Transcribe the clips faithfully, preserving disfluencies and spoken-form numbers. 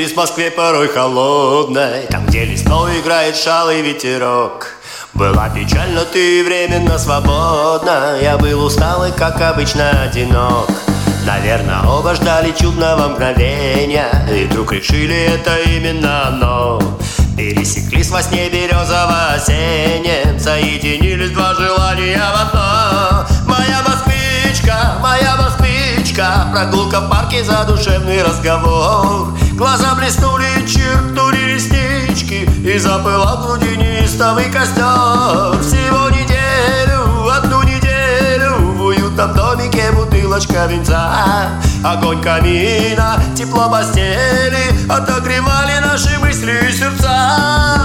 Снились в Москве порой холодной, там, где лесной играет шалый ветерок. Была печально ты временно свободна, я был усталый, как обычно, одинок. Наверное, оба ждали чудного мгновения, и вдруг решили, это именно оно. Пересеклись во сне березово-осеннем, соединились два желания в одно. Моя москвичка, моя москвичка, прогулка в парке, задушевный разговор. Глаза блеснули, чиркнули реснички, и запылал в груди неистовый костер. Всего неделю, одну неделю, в уютном домике бутылочка винца. Огонь камина, тепло постели отогревали наши мысли и сердца.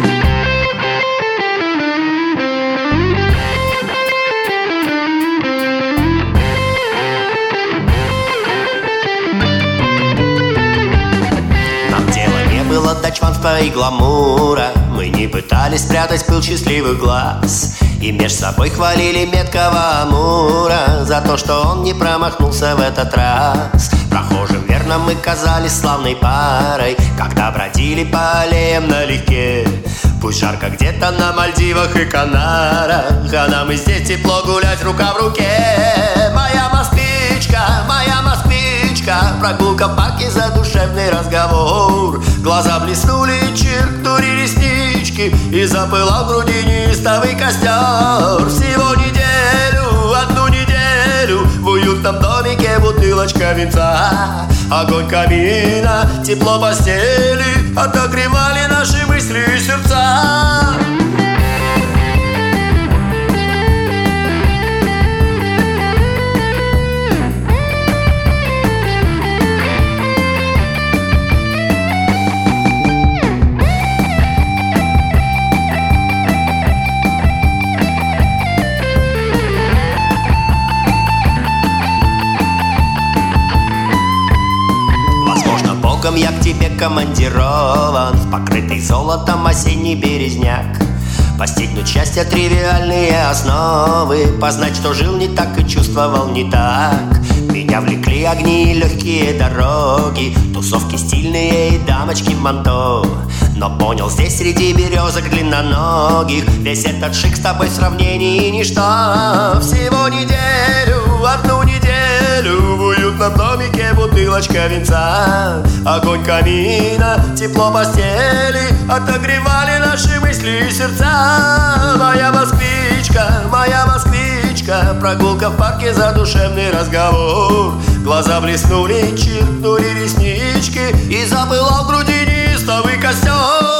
Нам дело не было до чванства и гламура, мы не пытались спрятать пыл счастливых глаз. И меж собой хвалили меткого Амура за то, что он не промахнулся в этот раз. Прохожим верно мы казались славной парой, когда бродили по аллеям налегке. Пусть жарко где-то на Мальдивах и Канарах, а нам и здесь тепло гулять рука в руке. Моя москвичка, моя москвичка, прогулка в парке, задушевный разговор. Глаза блеснули, чиркнули реснички, и запылал в груди неистовый костер. Всего неделю, одну неделю, в уютном домике бутылочка винца. Огонь камина, тепло постели отогревали наши мысли и сердца. Я к тебе командирован в покрытый золотом осенний березняк. Постигнуть счастье тривиальные основы, познать, что жил не так и чувствовал не так. Меня влекли огни и легкие дороги, тусовки стильные и дамочки в манто. Но понял, здесь среди березок длинноногих весь этот шик с тобой в сравнении ничто. Всего неделю, одну неделю, в уютном домике бутылочка винца. Огонь камина, тепло постели отогревали наши мысли и сердца. Моя москвичка, моя москвичка, прогулка в парке, задушевный разговор. Глаза блеснули, чиркнули реснички, и запылал в груди неистовый костер.